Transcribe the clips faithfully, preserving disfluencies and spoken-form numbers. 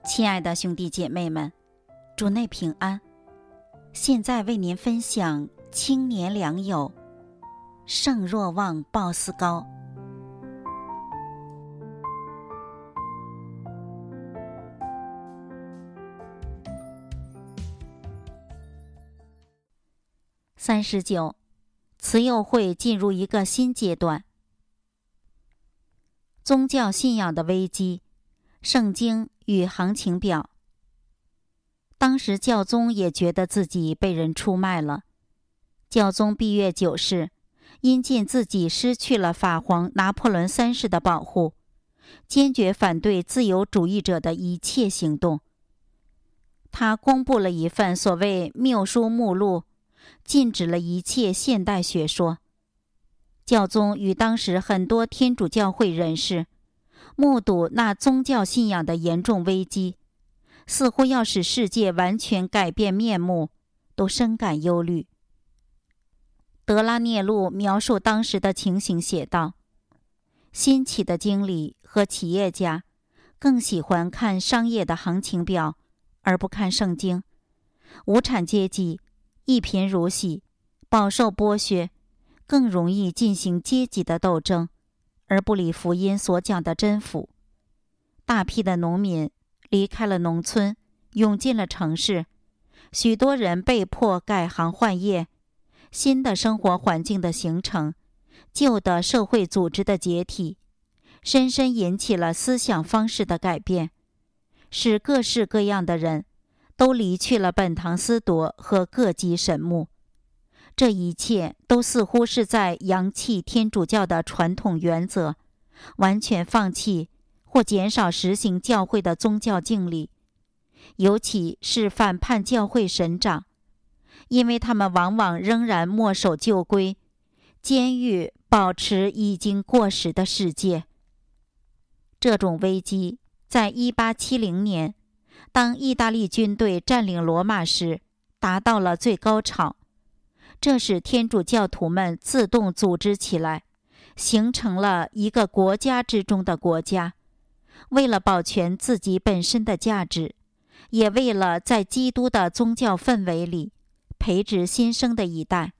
亲爱的兄弟姐妹们，主内平安。现在为您分享青年良友，圣若望鲍斯高。三十九，慈幼会进入一个新阶段。宗教信仰的危机，圣经与行情表。当时教宗也觉得自己被人出卖了。教宗闭月九世因见自己失去了法皇拿破仑三世的保护，坚决反对自由主义者的一切行动。他公布了一份所谓谬书目录，禁止了一切现代学说。教宗与当时很多天主教会人士目睹那宗教信仰的严重危机，似乎要使世界完全改变面目，都深感忧虑。德拉涅路描述当时的情形写道：新起的经理和企业家更喜欢看商业的行情表，而不看圣经。无产阶级一贫如洗，饱受剥削，更容易进行阶级的斗争，而不理福音所讲的真福。大批的农民离开了农村，涌进了城市，许多人被迫改行换业。新的生活环境的形成，旧的社会组织的解体，深深引起了思想方式的改变，使各式各样的人都离去了本堂司铎和各级神牧。这一切都似乎是在扬弃天主教的传统原则，完全放弃或减少实行教会的宗教敬礼，尤其是反叛教会神长，因为他们往往仍然墨守旧规，监狱保持已经过时的世界。这种危机在一八七零年，当意大利军队占领罗马时达到了最高潮。这使天主教徒们自动组织起来，形成了一个国家之中的国家。为了保全自己本身的价值，也为了在基督的宗教氛围里培植新生的一代，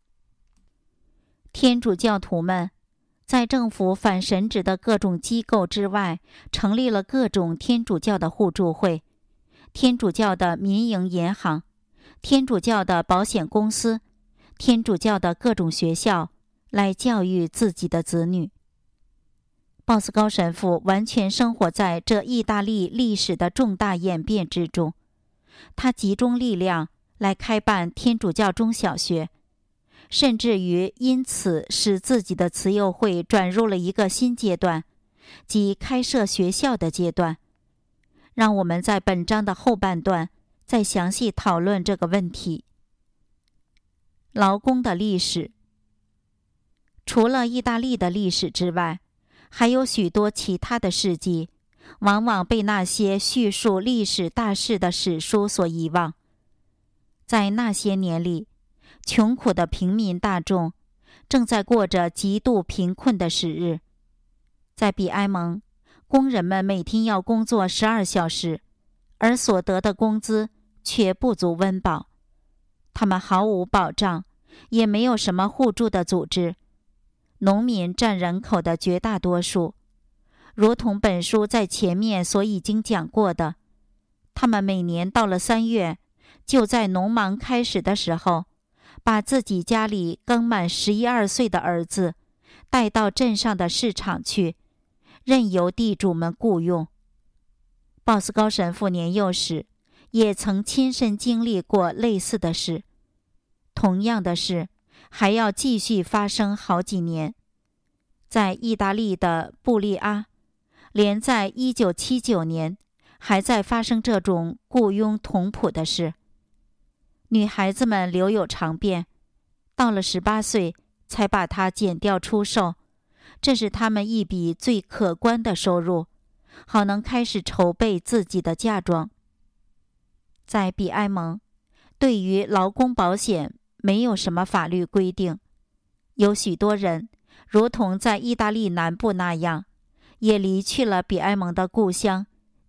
天主教徒们在政府反神职的各种机构之外，成立了各种天主教的互助会、天主教的民营银行、天主教的保险公司、天主教的各种学校，来教育自己的子女。鲍斯高神父完全生活在这意大利历史的重大演变之中，他集中力量来开办天主教中小学，甚至于因此使自己的慈幼会转入了一个新阶段，即开设学校的阶段。让我们在本章的后半段再详细讨论这个问题。劳工的历史。除了意大利的历史之外，还有许多其他的事迹，往往被那些叙述历史大事的史书所遗忘。在那些年里，穷苦的平民大众正在过着极度贫困的时日。在比埃蒙，工人们每天要工作十二小时，而所得的工资却不足温饱。他们毫无保障，也没有什么互助的组织。农民占人口的绝大多数，如同本书在前面所已经讲过的，他们每年到了三月，就在农忙开始的时候，把自己家里刚满十一二岁的儿子带到镇上的市场去，任由地主们雇用。鲍斯高神父年幼时也曾亲身经历过类似的事，同样的事还要继续发生好几年。在意大利的布利阿，连在一九七九年还在发生这种雇佣童仆的事。女孩子们留有长辫，到了十八岁才把它剪掉出售，这是他们一笔最可观的收入，好能开始筹备自己的嫁妆。在比埃蒙，对于劳工保险没有什么法律规定，有许多人如同在意大利南部那样，也离去了比埃蒙的故乡，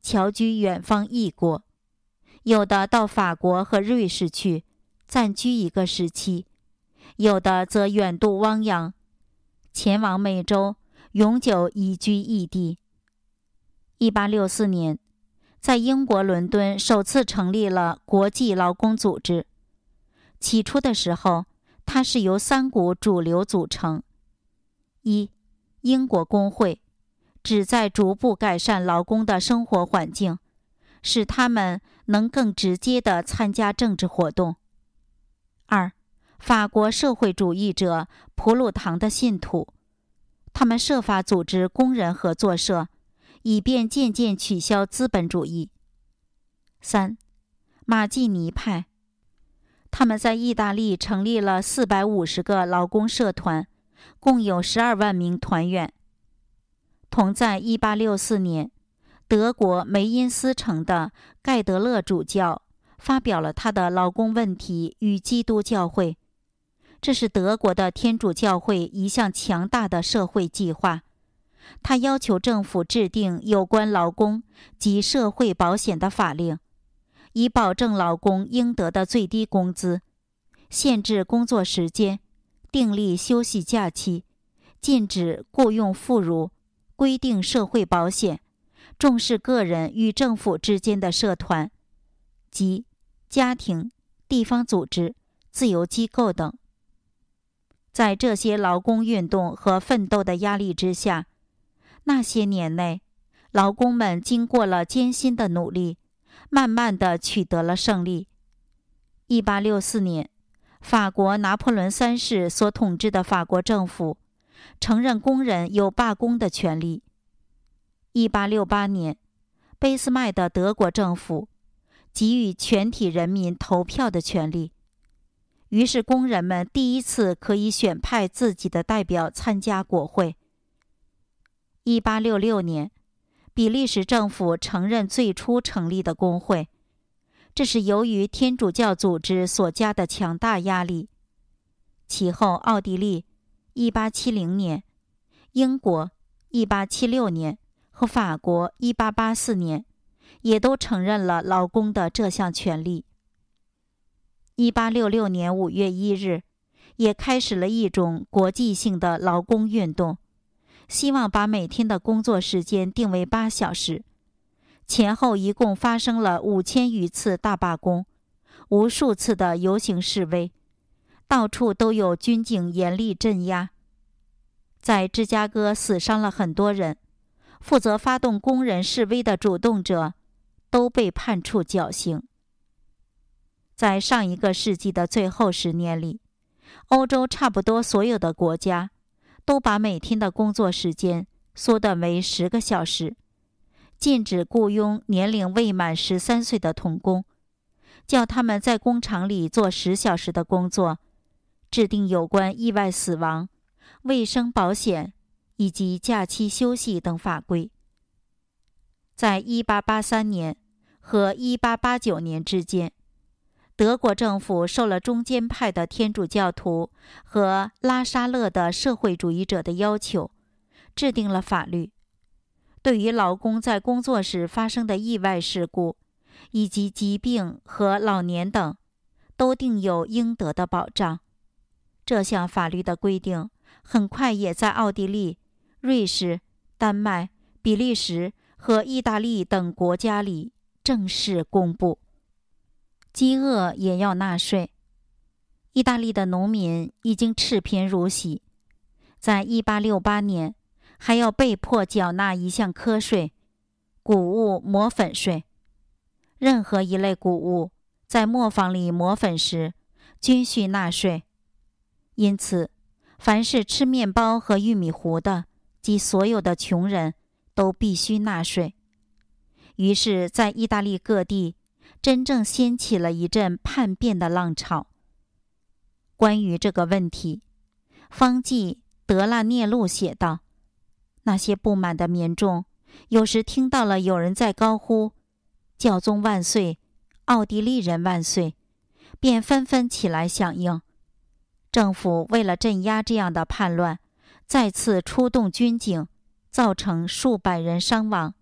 侨居远方异国，有的到法国和瑞士去暂居一个时期，有的则远渡汪洋，前往美洲，永久移居异地。一八六四年，在英国伦敦首次成立了国际劳工组织。起初的时候，它是由三股主流组成：一、英国工会，旨在逐步改善劳工的生活环境，使他们能更直接地参加政治活动；二、法国社会主义者普鲁唐的信徒，他们设法组织工人合作社，以便渐渐取消资本主义；三、马季尼派，他们在意大利成立了四百五十个劳工社团，共有十二万名团员。同在一八六四年，德国梅因斯城的盖德勒主教发表了他的劳工问题与基督教会，这是德国的天主教会一项强大的社会计划。他要求政府制定有关劳工及社会保险的法令，以保证劳工应得的最低工资，限制工作时间，订立休息假期，禁止雇用妇孺，规定社会保险，重视个人与政府之间的社团，即家庭、地方组织、自由机构等。在这些劳工运动和奋斗的压力之下，那些年内，劳工们经过了艰辛的努力，慢慢地取得了胜利。一八六四年，法国拿破仑三世所统治的法国政府承认工人有罢工的权利。一八六八年，俾斯麦的德国政府给予全体人民投票的权利，于是工人们第一次可以选派自己的代表参加国会。一八六六年，比利时政府承认最初成立的工会，这是由于天主教组织所加的强大压力。其后奥地利一八七零年，英国一八七六年和法国一八八四年也都承认了劳工的这项权利。一八六六年五月一日，也开始了一种国际性的劳工运动，希望把每天的工作时间定为八小时。前后一共发生了五千余次大罢工，无数次的游行示威，到处都有军警严厉镇压。在芝加哥死伤了很多人，负责发动工人示威的主动者都被判处绞刑。在上一个世纪的最后十年里，欧洲差不多所有的国家都把每天的工作时间缩短为十个小时，禁止雇佣年龄未满十三岁的童工，叫他们在工厂里做十小时的工作，制定有关意外死亡、卫生保险以及假期休息等法规。在一八八三年和一八八九年之间，德国政府受了中间派的天主教徒和拉沙勒的社会主义者的要求，制定了法律，对于劳工在工作时发生的意外事故以及疾病和老年等，都定有应得的保障。这项法律的规定很快也在奥地利、瑞士、丹麦、比利时和意大利等国家里正式公布。饥饿也要纳税。意大利的农民已经赤贫如洗，在一八六八年还要被迫缴纳一项科税——谷物磨粉税。任何一类谷物在磨坊里磨粉时均需纳税，因此凡是吃面包和玉米糊的及所有的穷人都必须纳税。于是在意大利各地真正掀起了一阵叛变的浪潮。关于这个问题，方济德拉涅路写道，那些不满的民众有时听到了有人在高呼教宗万岁，奥地利人万岁，便纷纷起来响应。政府为了镇压这样的叛乱，再次出动军警，造成数百人伤亡。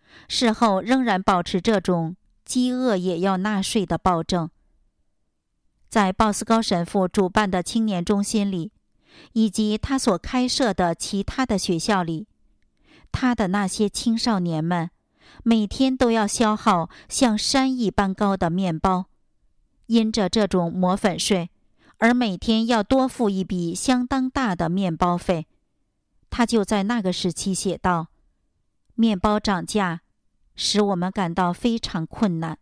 事后仍然保持这种饥饿也要纳税的暴政。在鲍斯高神父主办的青年中心里，以及他所开设的其他的学校里，他的那些青少年们每天都要消耗像山一般高的面包，因着这种抹粉税，而每天要多付一笔相当大的面包费。他就在那个时期写道：面包涨价使我们感到非常困难。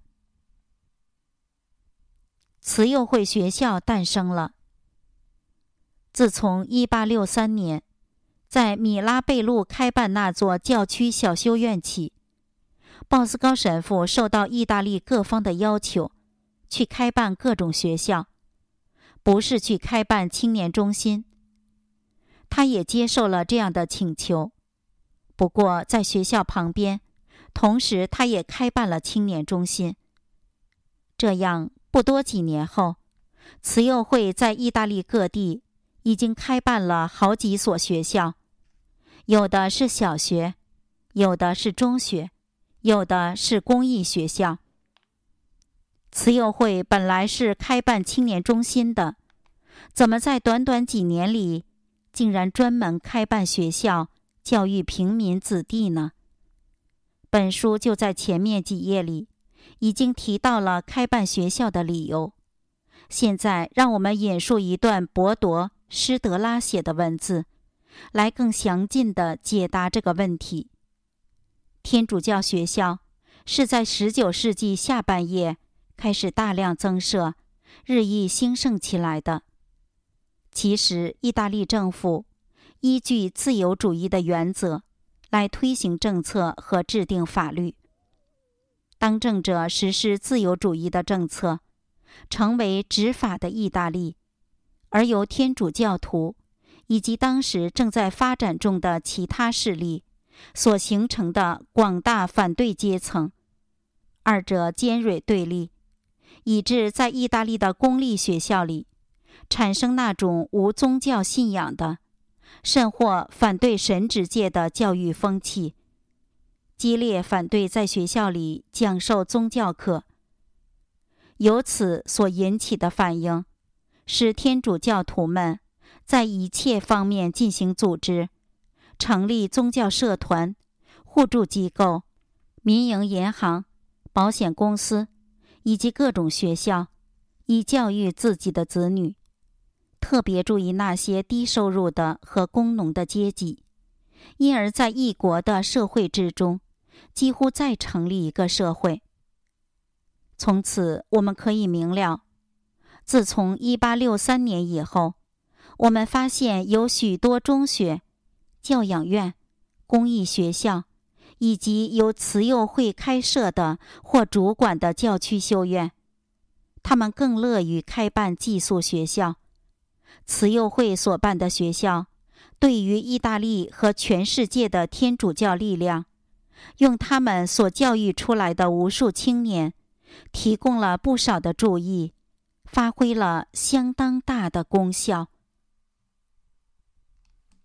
慈幼会学校诞生了。自从一八六三年在米拉贝路开办那座教区小修院起，鲍斯高神父受到意大利各方的要求，去开办各种学校，不是去开办青年中心。他也接受了这样的请求，不过在学校旁边，同时他也开办了青年中心。这样不多几年后，慈幼会在意大利各地已经开办了好几所学校，有的是小学，有的是中学，有的是公益学校。慈幼会本来是开办青年中心的，怎么在短短几年里竟然专门开办学校教育平民子弟呢？本书就在前面几页里已经提到了开办学校的理由。现在让我们引述一段博铎、施德拉写的文字，来更详尽地解答这个问题。天主教学校是在十九世纪下半叶开始大量增设，日益兴盛起来的。其实意大利政府依据自由主义的原则来推行政策和制定法律。当政者实施自由主义的政策，成为执法的意大利，而由天主教徒以及当时正在发展中的其他势力所形成的广大反对阶层，二者尖锐对立，以致在意大利的公立学校里产生那种无宗教信仰的，甚或反对神职界的教育风气，激烈反对在学校里讲授宗教课。由此所引起的反应，使天主教徒们在一切方面进行组织，成立宗教社团、互助机构、民营银行、保险公司以及各种学校，以教育自己的子女。特别注意那些低收入的和工农的阶级，因而在异国的社会之中几乎再成立一个社会。从此我们可以明了，自从一八六三年以后，我们发现有许多中学、教养院、公益学校，以及由慈幼会开设的或主管的教区修院，他们更乐于开办寄宿学校。慈幼会所办的学校，对于意大利和全世界的天主教力量，用他们所教育出来的无数青年，提供了不少的注意，发挥了相当大的功效。